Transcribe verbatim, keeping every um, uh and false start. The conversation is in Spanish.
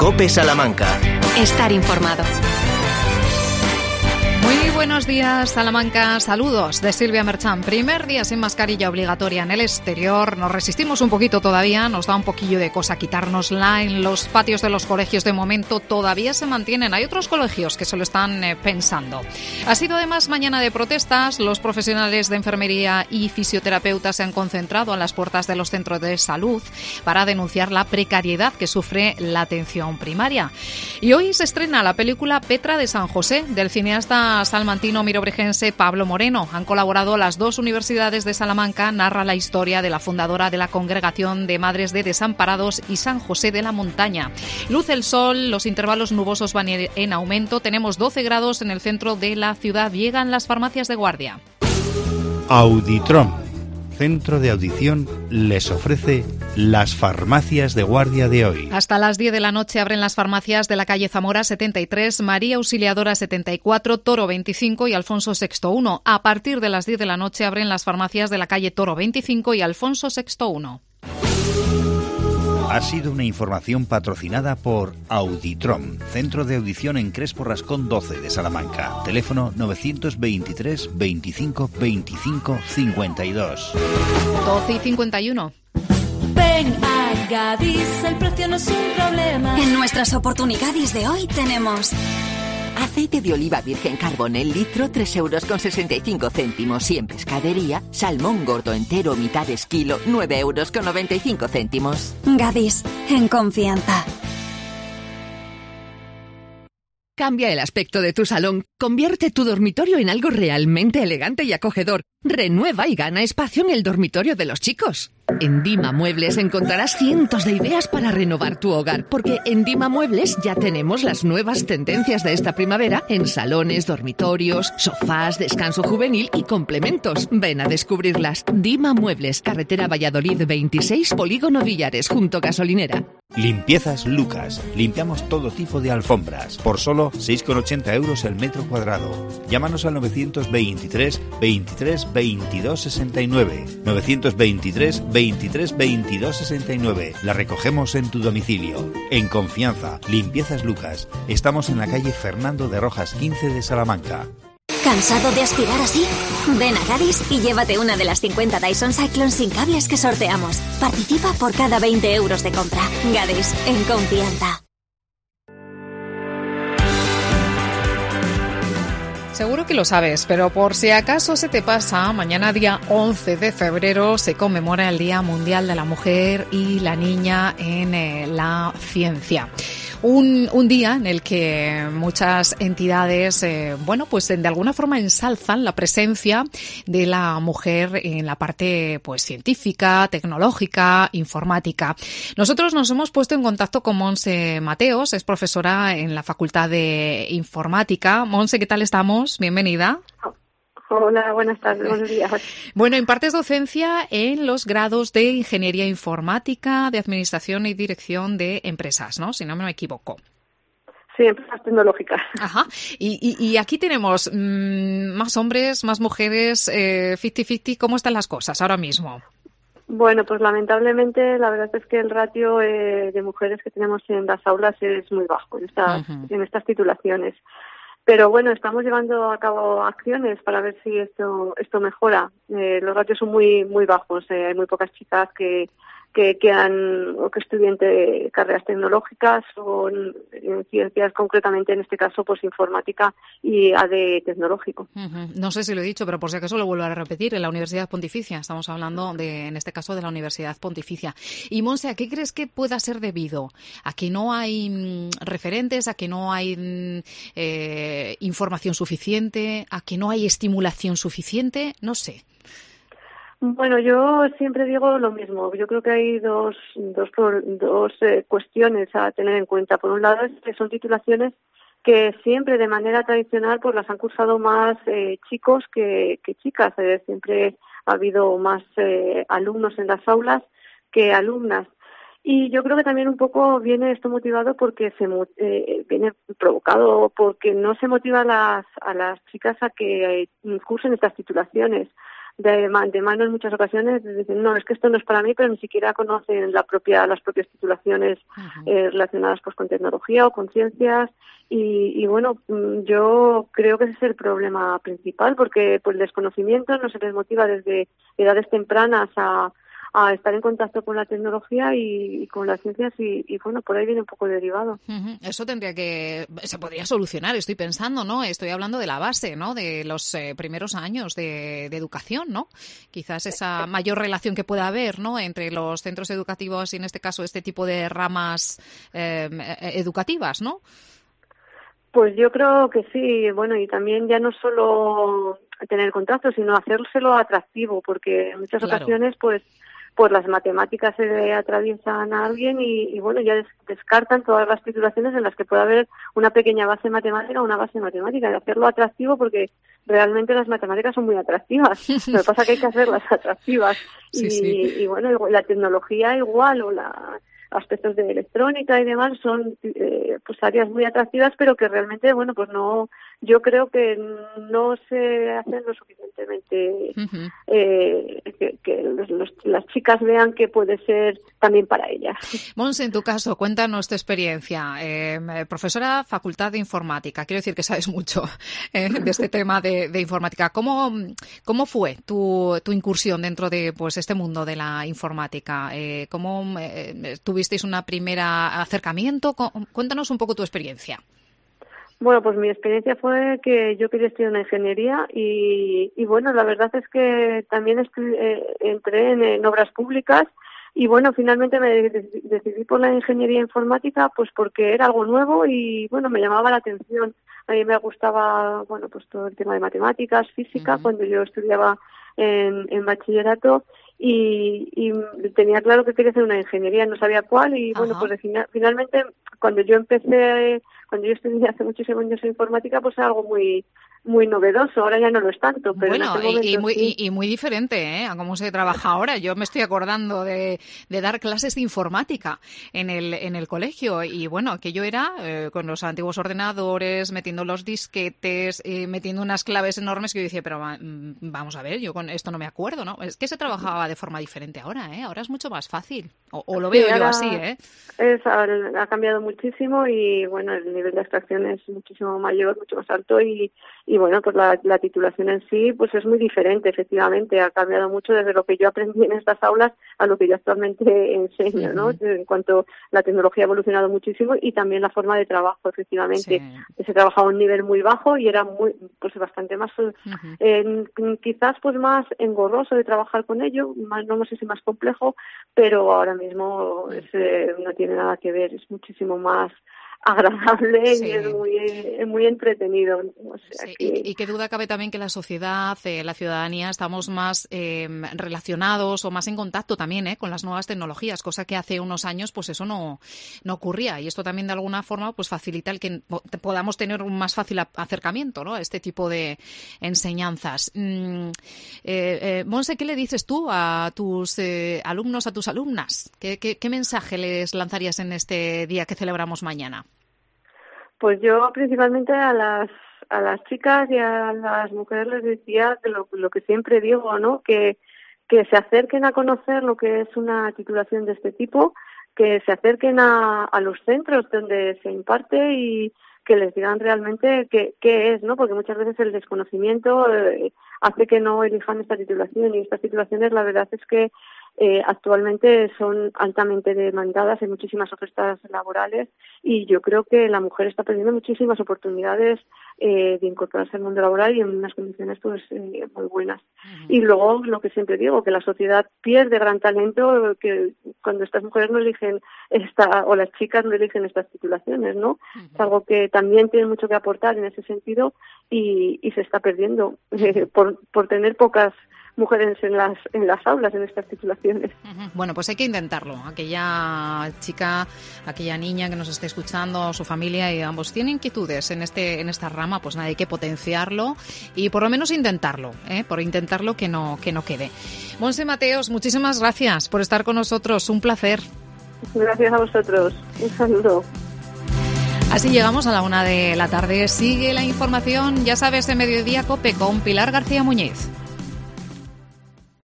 COPE Salamanca. Estar informado. Muy buenos días, Salamanca. Saludos de Silvia Merchán. Primer día sin mascarilla obligatoria en el exterior. Nos resistimos un poquito todavía, nos da un poquillo de cosa quitárnosla. En los patios de los colegios de momento todavía se mantienen. Hay otros colegios que se lo están eh, pensando. Ha sido además mañana de protestas. Los profesionales de enfermería y fisioterapeutas se han concentrado a las puertas de los centros de salud para denunciar la precariedad que sufre la atención primaria. Y hoy se estrena la película Petra de San José, del cineasta salmantino mirobregense Pablo Moreno. Han colaborado las dos universidades de Salamanca. Narra la historia de la fundadora de la Congregación de Madres de Desamparados y San José de la Montaña. Luce el sol, los intervalos nubosos van en aumento. Tenemos doce grados en el centro de la ciudad. Llegan las farmacias de guardia. Auditrom, centro de audición, les ofrece las farmacias de guardia de hoy. Hasta las diez de la noche abren las farmacias de la calle Zamora setenta y tres, María Auxiliadora setenta y cuatro, Toro veinticinco y Alfonso sexto uno. A partir de las diez de la noche abren las farmacias de la calle Toro veinticinco y Alfonso sexto uno. Ha sido una información patrocinada por Auditrom, centro de audición en Crespo Rascón doce de Salamanca. Teléfono novecientos veintitrés veinticinco veinticinco cincuenta y dos. doce y cincuenta y uno. Ven a Gadis, el precio no es un problema. En nuestras oportunidades de hoy tenemos aceite de oliva virgen carbón el litro, tres euros con sesenta y cinco céntimos. Y en pescadería, salmón gordo entero mitades kilo, nueve euros con noventa y cinco céntimos. Gadis, en confianza. Cambia el aspecto de tu salón, convierte tu dormitorio en algo realmente elegante y acogedor. Renueva y gana espacio en el dormitorio de los chicos. En Dima Muebles encontrarás cientos de ideas para renovar tu hogar, porque en Dima Muebles ya tenemos las nuevas tendencias de esta primavera en salones, dormitorios, sofás, descanso juvenil y complementos. Ven a descubrirlas. Dima Muebles, carretera Valladolid veintiséis, Polígono Villares, junto gasolinera. Limpiezas Lucas. Limpiamos todo tipo de alfombras por solo seis con ochenta euros el metro cuadrado. Llámanos al novecientos veintitrés veintitrés veintidós sesenta y nueve. novecientos veintitrés veintitrés veintidós sesenta y nueve. La recogemos en tu domicilio. En confianza, Limpiezas Lucas. Estamos en la calle Fernando de Rojas quince de Salamanca. ¿Cansado de aspirar así? Ven a Gadis y llévate una de las cincuenta Dyson Cyclone sin cables que sorteamos. Participa por cada veinte euros de compra. Gadis, en confianza. Seguro que lo sabes, pero por si acaso se te pasa, mañana día once de febrero se conmemora el Día Mundial de la Mujer y la Niña en eh, la Ciencia. Un, un día en el que muchas entidades, eh, bueno, pues de alguna forma ensalzan la presencia de la mujer en la parte, pues, científica, tecnológica, informática. Nosotros nos hemos puesto en contacto con Monse Mateos, es profesora en la Facultad de Informática. Monse, ¿qué tal estamos? Bienvenida. Hola, buenas tardes, buenos días. Bueno, impartes docencia en los grados de Ingeniería Informática, de Administración y Dirección de Empresas, ¿no? Si no me equivoco. Sí, empresas tecnológicas. Ajá. Y, y, y aquí tenemos mmm, más hombres, más mujeres, eh, cincuenta cincuenta. ¿Cómo están las cosas ahora mismo? Bueno, pues lamentablemente la verdad es que el ratio eh, de mujeres que tenemos en las aulas es muy bajo en estas, uh-huh. en estas titulaciones. Pero bueno, estamos llevando a cabo acciones para ver si esto esto mejora. Eh, los ratios son muy muy bajos. Eh, hay muy pocas chicas que que, que han o que estudien de carreras tecnológicas o en, en ciencias, concretamente en este caso pues informática y A D tecnológico. Uh-huh. No sé si lo he dicho, pero por si acaso lo vuelvo a repetir, en la Universidad Pontificia, estamos hablando de, en este caso, de la Universidad Pontificia. Y Monse, ¿a qué crees que pueda ser debido? ¿A que no hay mmm, referentes? ¿A que no hay mmm, eh, información suficiente? ¿A que no hay estimulación suficiente? No sé. Bueno, yo siempre digo lo mismo. Yo creo que hay dos dos, dos eh, cuestiones a tener en cuenta. Por un lado, es que son titulaciones que siempre de manera tradicional pues las han cursado más eh, chicos que, que chicas. Eh, siempre ha habido más eh, alumnos en las aulas que alumnas. Y yo creo que también un poco viene esto motivado porque se eh, viene provocado porque no se motiva a las, a las chicas a que eh, cursen estas titulaciones. de, de mano en muchas ocasiones, dicen, no, es que esto no es para mí, pero ni siquiera conocen la propia, las propias titulaciones uh-huh. eh, relacionadas pues con tecnología o con ciencias. Y, y bueno, yo creo que ese es el problema principal, porque pues el desconocimiento no se les motiva desde edades tempranas a, a estar en contacto con la tecnología y, y con las ciencias y, y bueno, por ahí viene un poco derivado. Uh-huh. Eso tendría que, se podría solucionar, estoy pensando, ¿no? Estoy hablando de la base, ¿no? De los eh, primeros años de, de educación, ¿no? Quizás esa mayor relación que pueda haber, ¿no? Entre los centros educativos y en este caso este tipo de ramas eh, educativas, ¿no? Pues yo creo que sí, bueno, y también ya no solo tener contacto, sino hacérselo atractivo, porque en muchas claro. ocasiones, pues, pues las matemáticas se le atraviesan a alguien y, y bueno, ya des, descartan todas las titulaciones en las que puede haber una pequeña base matemática o una base matemática, y hacerlo atractivo porque realmente las matemáticas son muy atractivas. Lo que pasa es que hay que hacerlas atractivas. Sí, y, sí. y bueno, la tecnología igual, o la aspectos de electrónica y demás son eh, pues áreas muy atractivas, pero que realmente, bueno, pues no, yo creo que no se hacen lo suficientemente uh-huh. eh, que, que los, los, las chicas vean que puede ser también para ellas. Monse, en tu caso, cuéntanos tu experiencia. Eh, profesora Facultad de Informática, quiero decir que sabes mucho eh, de este tema de, de informática. ¿Cómo, cómo fue tu, tu incursión dentro de pues este mundo de la informática? Eh, ¿Cómo eh, tuviste una primera acercamiento? Cuéntanos un poco tu experiencia. Bueno, pues mi experiencia fue que yo quería estudiar una ingeniería y, y bueno, la verdad es que también estu- eh, entré en, en obras públicas y bueno, finalmente me de- decidí por la ingeniería informática pues porque era algo nuevo y bueno, me llamaba la atención. A mí me gustaba, bueno, pues todo el tema de matemáticas, física, uh-huh. cuando yo estudiaba en, en bachillerato. Y, y tenía claro que quería hacer una ingeniería, no sabía cuál y bueno, Ajá. pues final, finalmente cuando yo empecé, cuando yo estudié hace muchísimos años en informática, pues era algo muy muy novedoso, ahora ya no lo es tanto. Pero bueno, en ese momento, y, y, muy, sí. y, y muy diferente ¿eh? A cómo se trabaja ahora. Yo me estoy acordando de, de dar clases de informática en el en el colegio y bueno, aquello era eh, con los antiguos ordenadores, metiendo los disquetes, eh, metiendo unas claves enormes que yo decía, pero mm, vamos a ver, yo con esto no me acuerdo, ¿no? Es que se trabajaba de forma diferente ahora, ¿eh? Ahora es mucho más fácil, o, o lo veo sí, yo así, ¿eh? Es, ha cambiado muchísimo y bueno, el nivel de abstracción es muchísimo mayor, mucho más alto y Y bueno, pues la, la titulación en sí pues es muy diferente, efectivamente. Ha cambiado mucho desde lo que yo aprendí en estas aulas a lo que yo actualmente enseño, ¿no? Uh-huh. En cuanto la tecnología ha evolucionado muchísimo y también la forma de trabajo, efectivamente. Sí. Se trabajaba a un nivel muy bajo y era muy pues bastante más, uh-huh. eh, quizás pues más engorroso de trabajar con ello, más, no sé si más complejo, pero ahora mismo es, eh, no tiene nada que ver, es muchísimo más agradable sí. y es muy, es muy entretenido. O sea sí. que... y, y qué duda cabe también que la sociedad, eh, la ciudadanía, estamos más eh, relacionados o más en contacto también eh, con las nuevas tecnologías, cosa que hace unos años pues eso no, no ocurría. Y esto también de alguna forma pues facilita el que podamos tener un más fácil acercamiento, ¿no? A este tipo de enseñanzas. Mm, eh, eh, Monse, ¿qué le dices tú a tus eh, alumnos, a tus alumnas? ¿Qué, qué, ¿Qué mensaje les lanzarías en este día que celebramos mañana? Pues yo principalmente a las a las chicas y a las mujeres les decía lo, lo que siempre digo, ¿no? Que, que se acerquen a conocer lo que es una titulación de este tipo, que se acerquen a, a los centros donde se imparte y que les digan realmente qué, qué es, ¿no? Porque muchas veces el desconocimiento eh, hace que no elijan esta titulación y estas titulaciones la verdad es que Eh, actualmente son altamente demandadas, hay muchísimas ofertas laborales y yo creo que la mujer está perdiendo muchísimas oportunidades eh, de incorporarse al mundo laboral y en unas condiciones pues eh, muy buenas. Uh-huh. Y luego lo que siempre digo, que la sociedad pierde gran talento que cuando estas mujeres no eligen esta o las chicas no eligen estas titulaciones, ¿no? Uh-huh. Es algo que también tiene mucho que aportar en ese sentido y, y se está perdiendo eh, por, por tener pocas mujeres en las en las aulas, en estas titulaciones. Uh-huh. Bueno, pues hay que intentarlo. Aquella chica, aquella niña que nos esté escuchando, su familia y ambos tienen inquietudes en este en esta rama, pues nada, hay que potenciarlo y por lo menos intentarlo, ¿eh? Por intentarlo que no que no quede. Monse Mateos, muchísimas gracias por estar con nosotros, un placer. Gracias a vosotros. Un saludo. Así llegamos a la una de la tarde. Sigue la información, ya sabes, de Mediodía COPE con Pilar García Muñiz.